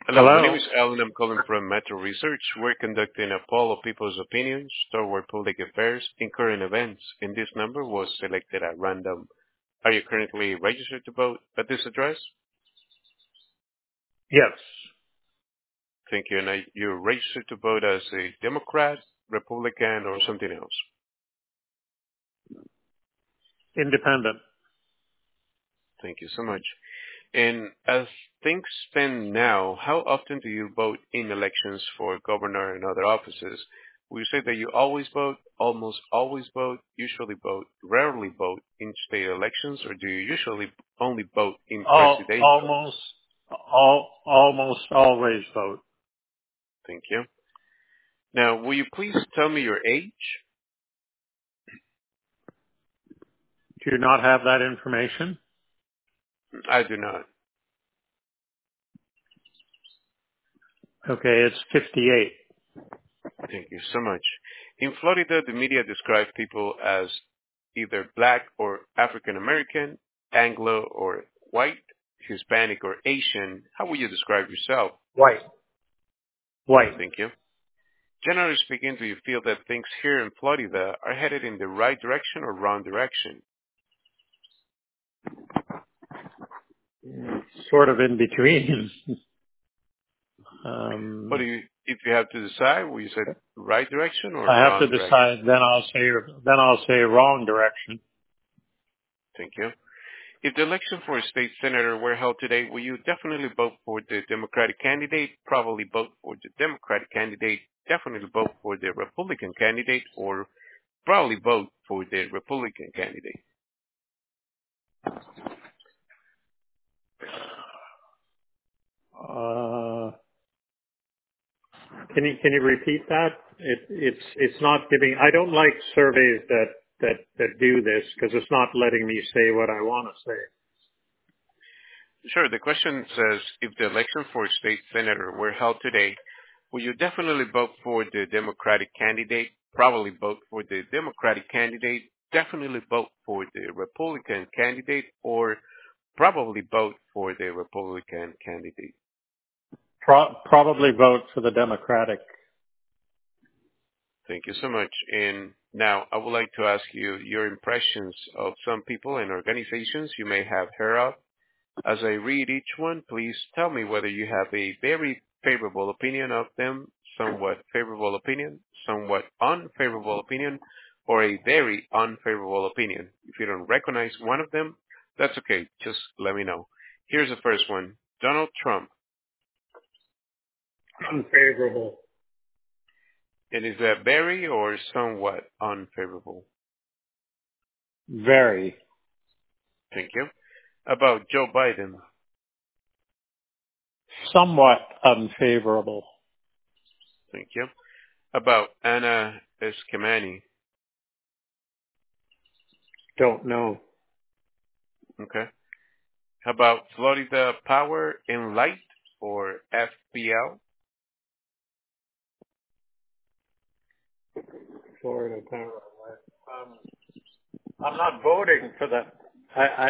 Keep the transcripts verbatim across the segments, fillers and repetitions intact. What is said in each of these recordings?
Hello, my name Hello. is Alan. I'm calling from Metro Research. We're conducting a poll of people's opinions toward public affairs and current events, and this number was selected at random. Are you currently registered to vote at this address? Yes. Thank you. And are you registered to vote as a Democrat, Republican, or something else? Independent. Thank you so much. And as things stand now, how often do you vote in elections for governor and other offices? Will you say that you always vote, almost always vote, usually vote, rarely vote in state elections, or do you usually only vote in All, presidential? almost, all, almost always vote. Thank you. Now, will you please tell me your age? Do you not have that information? I do not. Okay, it's fifty-eight. Thank you so much. In Florida, the media describe people as either black or African American, Anglo or white, Hispanic or Asian. How would you describe yourself? White. White. Thank you. Generally speaking, do you feel that things here in Florida are headed in the right direction or wrong direction? Sort of in between. But um, you, if you have to decide, will you say right direction or I have to wrong direction? decide. Then I'll say. Then I'll say wrong direction. Thank you. If the election for a state senator were held today, will you definitely vote for the Democratic candidate, probably vote for the Democratic candidate, definitely vote for the Republican candidate, or probably vote for the Republican candidate? Uh, can you can you repeat that? It, it's it's not giving. I don't like surveys that that that do this because it's not letting me say what I want to say. Sure. The question says, if the election for a state senator were held today, will you definitely vote for the Democratic candidate, probably vote for the Democratic candidate, definitely vote for the Republican candidate, or probably vote for the Republican candidate? Pro- probably vote for the Democratic. Thank you so much. And now I would like to ask you your impressions of some people and organizations you may have heard of. As I read each one, please tell me whether you have a very favorable opinion of them, somewhat favorable opinion, somewhat unfavorable opinion, or a very unfavorable opinion. If you don't recognize one of them, that's okay. Just let me know. Here's the first one. Donald Trump. Unfavorable. And is that very or somewhat unfavorable? Very. Thank you. About Joe Biden. Somewhat unfavorable. Thank you. About Anna Eskamani. Don't know. Okay. How about Florida Power and Light, or F P L? Florida Power. Um, I'm not voting for that. I,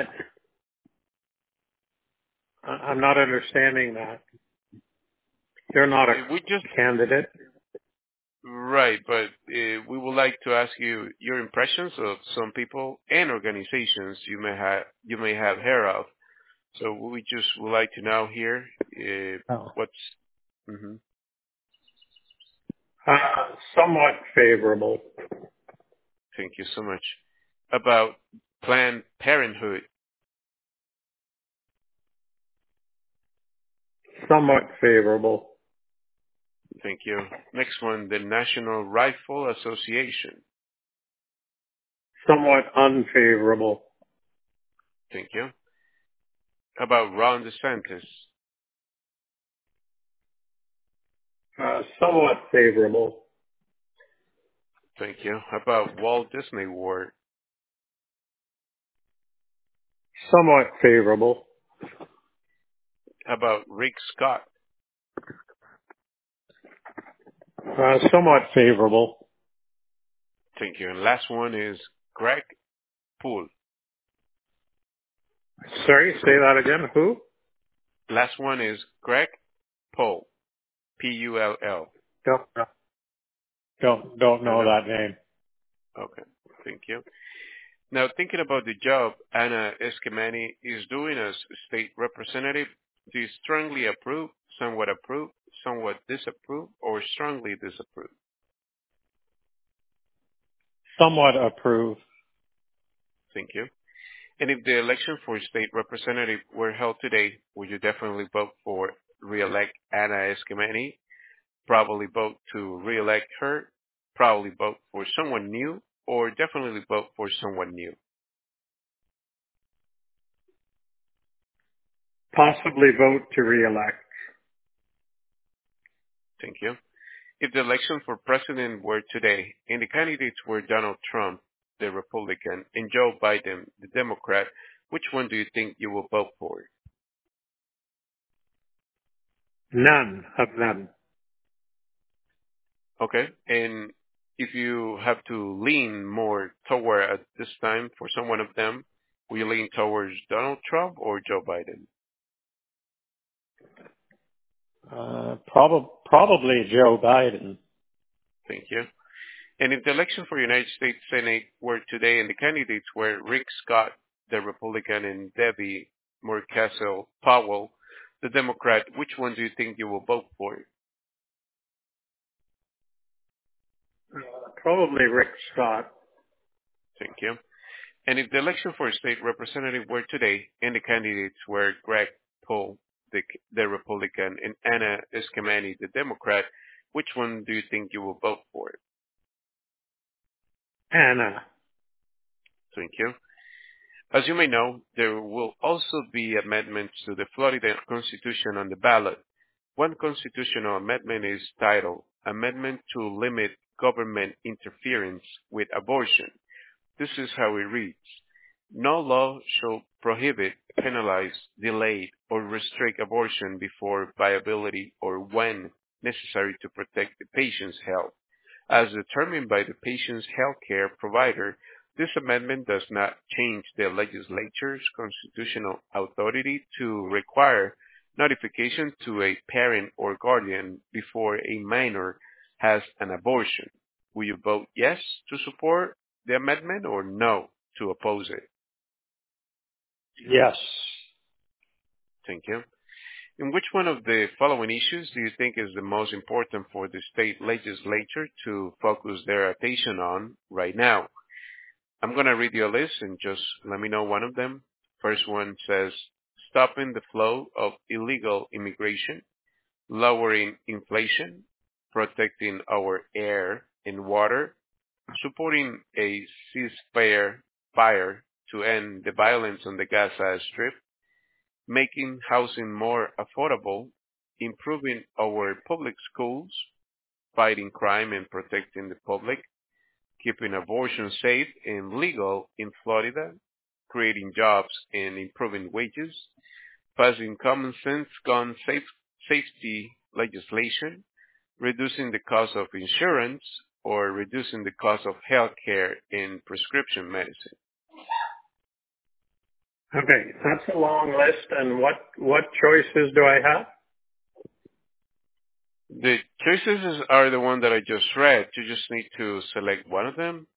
I, I'm not understanding that. They're not a Uh, We just candidate. right, but uh, we would like to ask you your impressions of some people and organizations you may have you may have heard of. So we just would like to know here uh, Oh. what's. Mhm. Uh, somewhat favorable. Thank you so much. About Planned Parenthood. Somewhat favorable. Thank you. Next one, the National Rifle Association. Somewhat unfavorable. Thank you. About Ron DeSantis. Uh, somewhat favorable. Thank you. About Walt Disney World. Somewhat favorable. About Rick Scott. Uh, somewhat favorable. Thank you. And last one is Greg Poole. Sorry, say that again. Who? Last one is Greg Pull, P U L L. Don't don't don't Don't know know? that name. Okay, thank you. Now, thinking about the job Anna Eskamani is doing as state representative, do you strongly approve, somewhat approve, somewhat disapprove, or strongly disapprove? Somewhat approve. Thank you. And if the election for state representative were held today, would you definitely vote for re-elect Anna Eskamani? Probably vote to re-elect her? Probably vote for someone new? Or definitely vote for someone new? Possibly vote to re-elect. Thank you. If the election for president were today and the candidates were Donald Trump, the Republican, and Joe Biden, the Democrat, which one do you think you will vote for? None of them. Okay. And if you have to lean more toward at this time for some one of them, will you lean towards Donald Trump or Joe Biden? Uh, prob- probably Joe Biden. Thank you. And if the election for United States Senate were today and the candidates were Rick Scott, the Republican, and Debbie Murkazil Powell, the Democrat, which one do you think you will vote for? Uh, probably Rick Scott. Thank you. And if the election for a state representative were today and the candidates were Greg Poll, the, the Republican, and Anna Eskamani, the Democrat, which one do you think you will vote for? Anna. Thank you. As you may know, there will also be amendments to the Florida Constitution on the ballot. One constitutional amendment is titled Amendment to Limit Government Interference with Abortion. This is how it reads. No law shall prohibit, penalize, delay, or restrict abortion before viability or when necessary to protect the patient's health. As determined by the patient's health care provider, this amendment does not change the legislature's constitutional authority to require notification to a parent or guardian before a minor has an abortion. Will you vote yes to support the amendment or no to oppose it? Yes. Thank you. And which one of the following issues do you think is the most important for the state legislature to focus their attention on right now? I'm going to read you a list and just let me know one of them. First one says stopping the flow of illegal immigration, lowering inflation, protecting our air and water, supporting a ceasefire fire to end the violence on the Gaza Strip, making housing more affordable, improving our public schools, fighting crime and protecting the public, keeping abortion safe and legal in Florida, creating jobs and improving wages, passing common sense gun safe, safety legislation, reducing the cost of insurance, or reducing the cost of health care and prescription medicine. Okay, that's a long list. And what what choices do I have? The choices are the one that I just read. You just need to select one of them.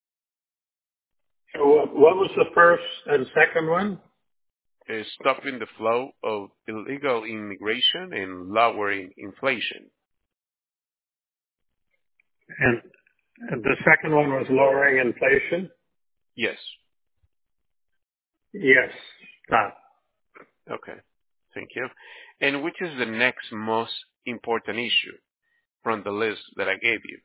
So what what was the first and second one? Is stopping the flow of illegal immigration and lowering inflation. And, and the second one was lowering inflation? Yes. Yes, that. Okay. Thank you. And which is the next most important issue from the list that I gave you?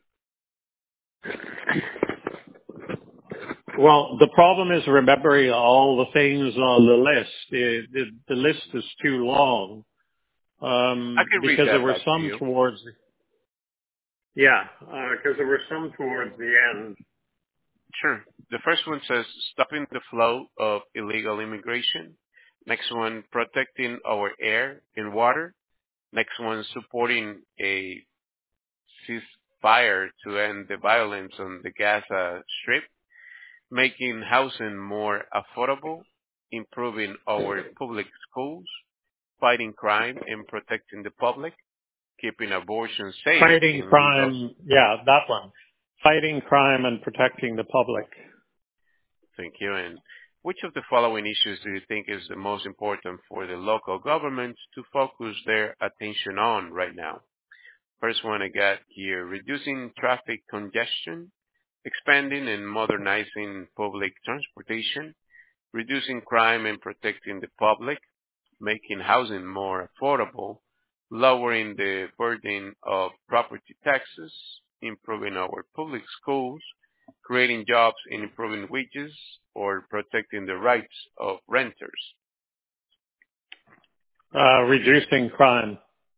Well, the problem is remembering all the things on the list. The, the, the list is too long I um, can read because there that were back to some you. towards, yeah, because there were some towards the end. Sure. The first one says stopping the flow of illegal immigration. Next one, protecting our air and water. Next one, supporting a ceasefire to end the violence on the Gaza Strip. Making housing more affordable. Improving our public schools. fighting crime and protecting the public, keeping abortion safe Fighting and legal. crime, yeah, that one. Fighting crime and protecting the public. Thank you. And which of the following issues do you think is the most important for the local governments to focus their attention on right now? First one I got here, reducing traffic congestion, expanding and modernizing public transportation, reducing crime and protecting the public, making housing more affordable, lowering the burden of property taxes, improving our public schools, creating jobs and improving wages, or protecting the rights of renters. Uh, reducing crime.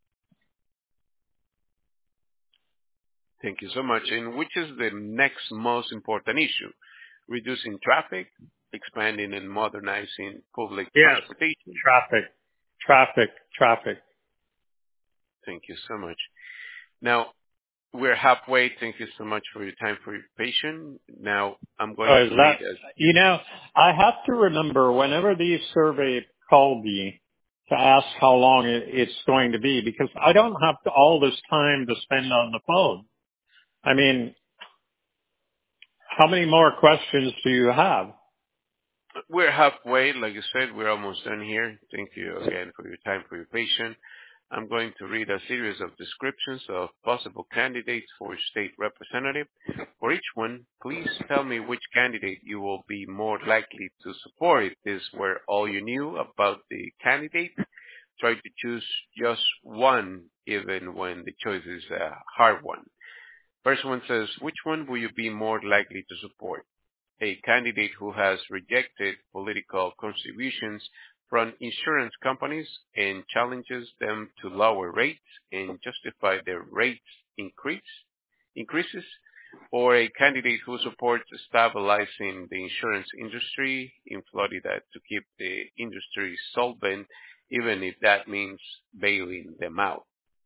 Thank you so much. And which is the next most important issue? Reducing traffic, expanding and modernizing public Yes, transportation. traffic, traffic, traffic. Thank you so much. Now, we're halfway. Thank you so much for your time, for your patience. Now, I'm going Oh, is to that, read as you know, I have to remember whenever these surveys call me to ask how long it, it's going to be, because I don't have to, all this time to spend on the phone. I mean, how many more questions do you have? we're halfway. Like I said, we're almost done here. Thank you again for your time, for your patience. I'm going to read a series of descriptions of possible candidates for state representative. For each one, please tell me which candidate you will be more likely to support. If this were all you knew about the candidate, try to choose just one, even when the choice is a hard one. First one says, which one will you be more likely to support? A candidate who has rejected political contributions from insurance companies and challenges them to lower rates and justify their rates increase, increases, or a candidate who supports stabilizing the insurance industry in Florida to keep the industry solvent, even if that means bailing them out.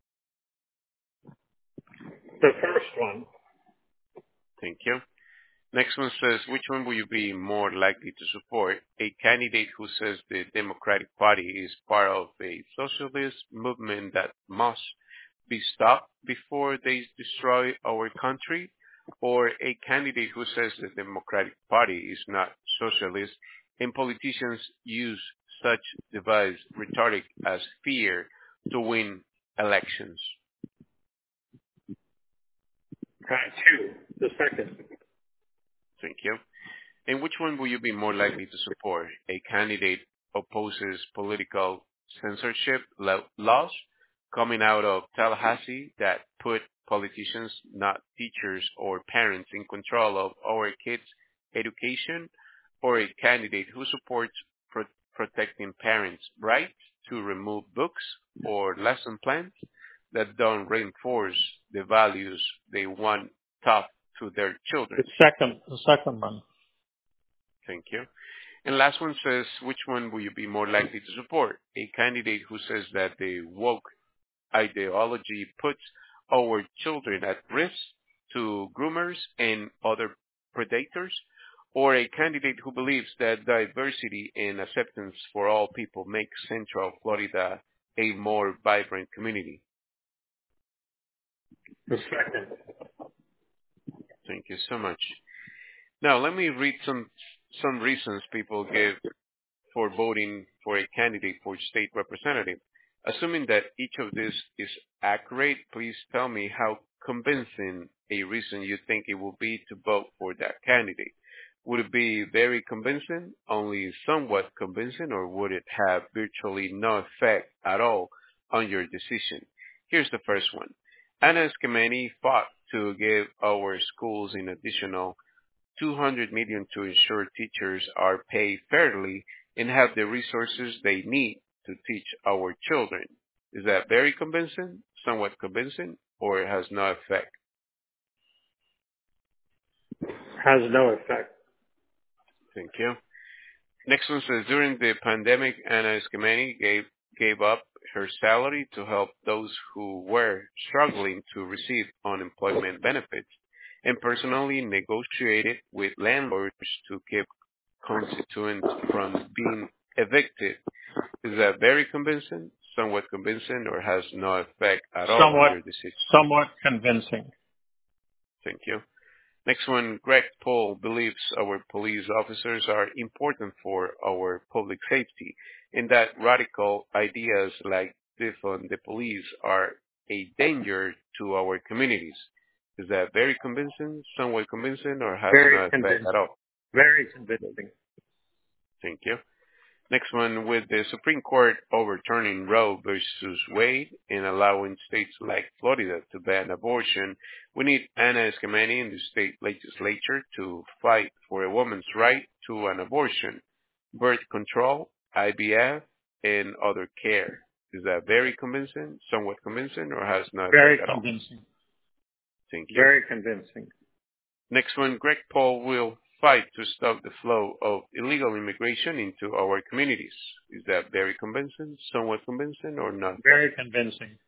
The first one. Thank you. Next one says, which one will you be more likely to support? A candidate who says the Democratic Party is part of a socialist movement that must be stopped before they destroy our country? Or a candidate who says the Democratic Party is not socialist and politicians use such devised rhetoric as fear to win elections? Okay, two. The second. Thank you. And which one will you be more likely to support? A candidate opposes political censorship lo- laws coming out of Tallahassee that put politicians, not teachers or parents, in control of our kids' education, or a candidate who supports pro- protecting parents' rights to remove books or lesson plans that don't reinforce the values they want taught to their children. The second, the second one. Thank you. And last one says, which one will you be more likely to support? A candidate who says that the woke ideology puts our children at risk to groomers and other predators, or a candidate who believes that diversity and acceptance for all people make Central Florida a more vibrant community? The second. Thank you so much. Now, let me read some some reasons people give for voting for a candidate for state representative. Assuming that each of this is accurate, please tell me how convincing a reason you think it will be to vote for that candidate. Would it be very convincing, only somewhat convincing, or would it have virtually no effect at all on your decision? Here's the first one. Anna Eskamani fought to give our schools an additional two hundred million dollars to ensure teachers are paid fairly and have the resources they need to teach our children. Is that very convincing, somewhat convincing, or it has no effect? Has no effect. Thank you. Next one says, during the pandemic, Anna Eskamani gave, gave up her salary to help those who were struggling to receive unemployment benefits, and personally negotiated with landlords to keep constituents from being evicted. Is that very convincing, somewhat convincing, or has no effect at all on Somewhat, your decision? somewhat convincing. Thank you. Next one, Greg Paul believes our police officers are important for our public safety, and that radical ideas like defund the police are a danger to our communities. Is that very convincing, somewhat convincing, or has Very no effect at convincing. all? Very convincing. Thank you. Next one, with the Supreme Court overturning Roe versus Wade and allowing states like Florida to ban abortion, we need Anna Eskamani in the state legislature to fight for a woman's right to an abortion, birth control, I V F, and other care. Is that very convincing, somewhat convincing, or has no Very effect at all? convincing. Thank you. Very convincing. Next one, Greg Paul will fight to stop the flow of illegal immigration into our communities. Is that very convincing, somewhat convincing, or not? Very convincing.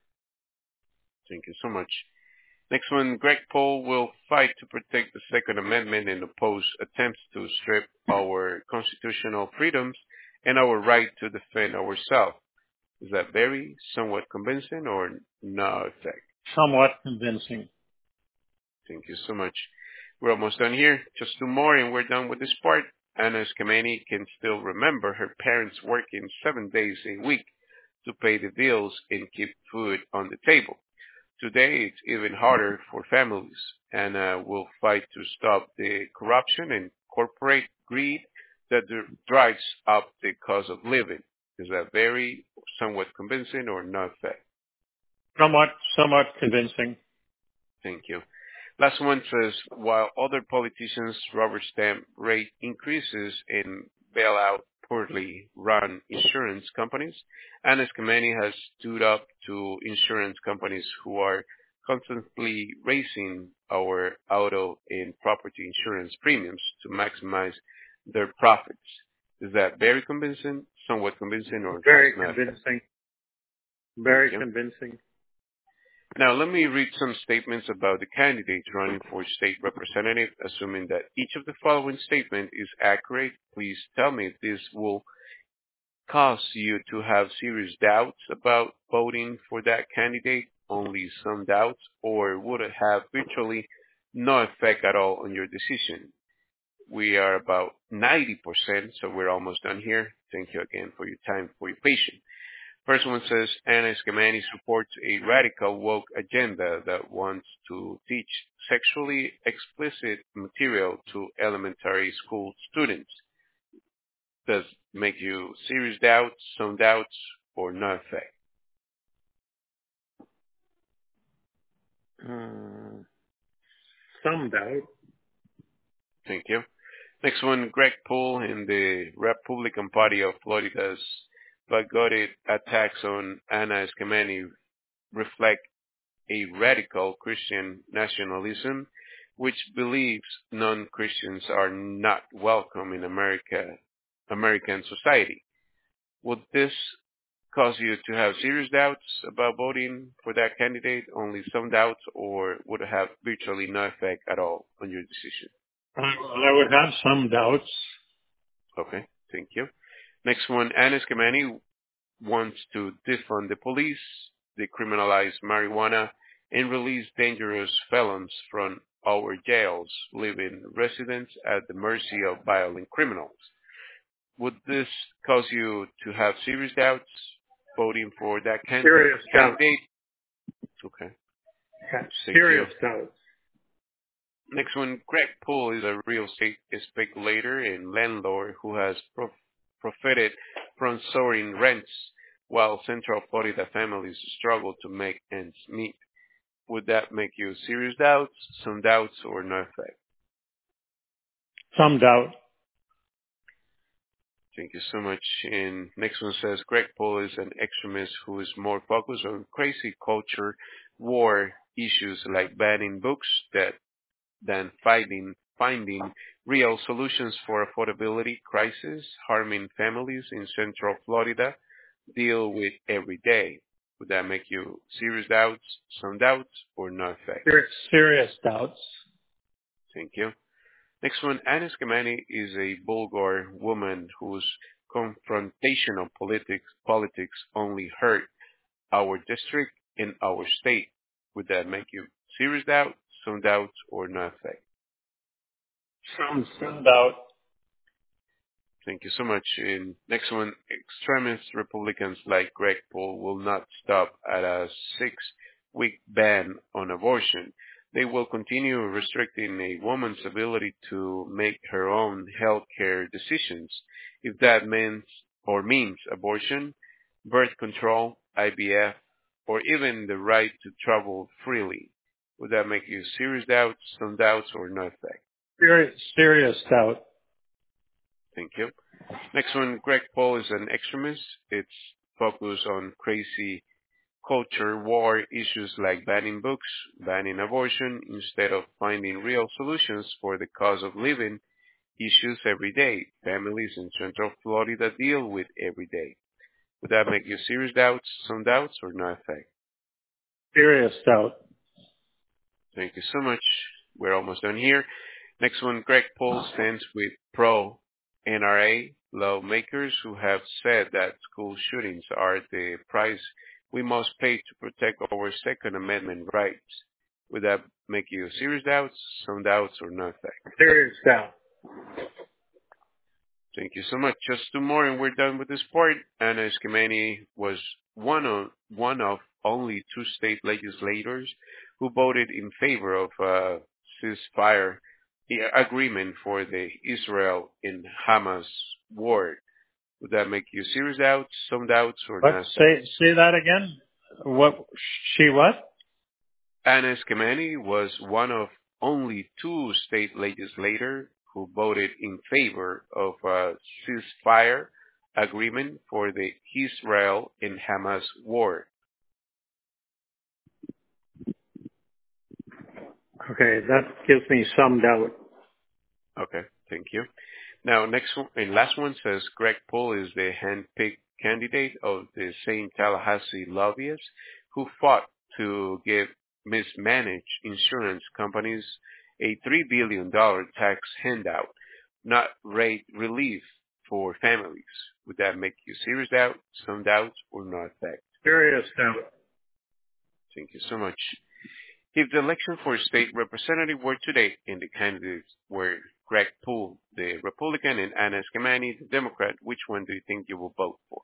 Thank you so much. Next one, Greg Paul will fight to protect the Second Amendment and oppose attempts to strip our constitutional freedoms and our right to defend ourselves. Is that very, somewhat convincing, or no effect? Somewhat convincing. Thank you so much. We're almost done here. Just two more and we're done with this part. Anna Eskamani can still remember her parents working seven days a week to pay the bills and keep food on the table. Today, it's even harder for families. Anna will fight to stop the corruption and corporate greed that drives up the cost of living. Is that very, somewhat convincing, or not fact? Somewhat, somewhat convincing. Thank you. Last one says, while other politicians rubber stamp rate increases and bail out poorly run insurance companies, Anna Eskamani has stood up to insurance companies who are constantly raising our auto and property insurance premiums to maximize their profits. Is that very convincing, somewhat convincing, or Very not? convincing. Very convincing. Now, let me read some statements about the candidates running for state representative. Assuming that each of the following statement is accurate, please tell me if this will cause you to have serious doubts about voting for that candidate, only some doubts, or would it have virtually no effect at all on your decision. We are about ninety percent, so we're almost done here. Thank you again for your time, for your patience. First one says, Anna Eskamani supports a radical woke agenda that wants to teach sexually explicit material to elementary school students. Does make you serious doubts, some doubts, or no effect? Uh, some doubt. Thank you. Next one, Greg Poole in the Republican Party of Florida's bigoted attacks on Anna Eskamani reflect a radical Christian nationalism which believes non-Christians are not welcome in America, American society. Would this cause you to have serious doubts about voting for that candidate, only some doubts, or would it have virtually no effect at all on your decision? I, I would have some doubts. Okay, thank you. Next one, Anna Eskamani wants to defund the police, decriminalize marijuana, and release dangerous felons from our jails, leaving residents at the mercy of violent criminals. Would this cause you to have serious doubts voting for that can- Serious candidate? doubts. Okay. Yeah, Thank serious you. doubts. Next one, Greg Poole is a real estate speculator and landlord who has prof- profited from soaring rents while Central Florida families struggle to make ends meet. Would that make you serious doubts, some doubts, or no effect? Some doubt. Thank you so much. And next one says, Greg Poole is an extremist who is more focused on crazy culture, war issues like banning books that than finding finding real solutions for affordability crisis harming families in Central Florida deal with every day. Would that make you serious doubts, some doubts, or no effect? Ser- serious doubts. Thank you. Next one, Anna Eskamani is a Bulgar woman whose confrontational politics politics only hurt our district, and our state. Would that make you serious doubt, some doubts, or no effect? Some, some doubt. Thank you so much. And next one, extremist Republicans like Greg Paul will not stop at a six-week ban on abortion. They will continue restricting a woman's ability to make her own health care decisions. If that means or means abortion, birth control, I V F, or even the right to travel freely. Would that make you serious doubts, some doubts, or no effect? Serious, serious doubt. Thank you. Next one, Greg Paul is an extremist. It's focused on crazy culture war issues like banning books, banning abortion, instead of finding real solutions for the cost of living issues every day, families in Central Florida deal with every day. Would that make you serious doubts, some doubts, or no effect? Serious doubt. Thank you so much. We're almost done here. Next one, Greg Paul stands with pro-N R A lawmakers who have said that school shootings are the price we must pay to protect our Second Amendment rights. Would that make you serious doubts, some doubts, or no effect? Serious doubt. Thank you so much. Just two more and we're done with this part. Anna Eskamani was one of, one of only two state legislators who voted in favor of a ceasefire agreement for the Israel and Hamas war. Would that make you serious doubts, some doubts, or What? not? Say, say that again. What? She what? Anna Eskamani was one of only two state legislators who voted in favor of a ceasefire agreement for the Israel and Hamas war. Okay, that gives me some doubt. Okay, thank you. Now, next one and last one says Greg Paul is the hand-picked candidate of the Saint Tallahassee lobbyists who fought to give mismanaged insurance companies a three billion dollars tax handout, not rate relief for families. Would that make you serious doubt, some doubt, or not effect? Serious doubt. Thank you so much. If the election for state representative were today and the candidates were Greg Paul, the Republican, and Anna Eskamani, the Democrat, which one do you think you will vote for?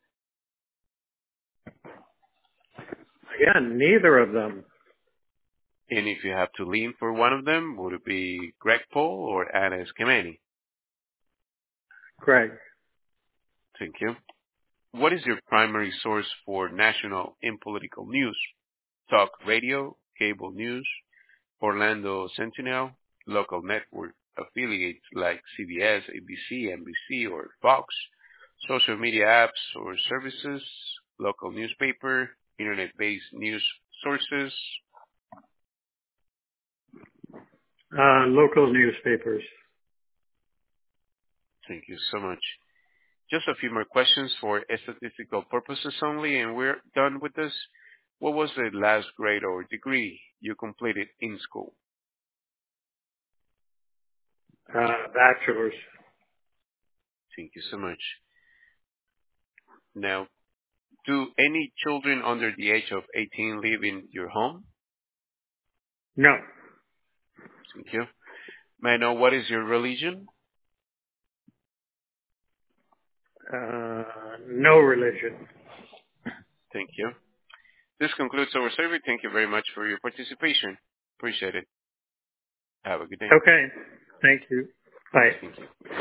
Again, neither of them. And if you have to lean for one of them, would it be Greg Paul or Anna Eskamani? Greg. Thank you. What is your primary source for national and political news? Talk radio, cable news, Orlando Sentinel, local network affiliates like C B S, A B C, N B C, or Fox, social media apps or services, local newspaper, internet-based news sources. Uh, local newspapers. Thank you so much. Just a few more questions for statistical purposes only, and we're done with this. What was the last grade or degree you completed in school? Uh, bachelor's. Thank you so much. Now, do any children under the age of eighteen live in your home? No. Thank you. May I know what is your religion? Uh, no religion. Thank you. This concludes our survey. Thank you very much for your participation. Appreciate it. Have a good day. Okay. Thank you. Bye. Thank you.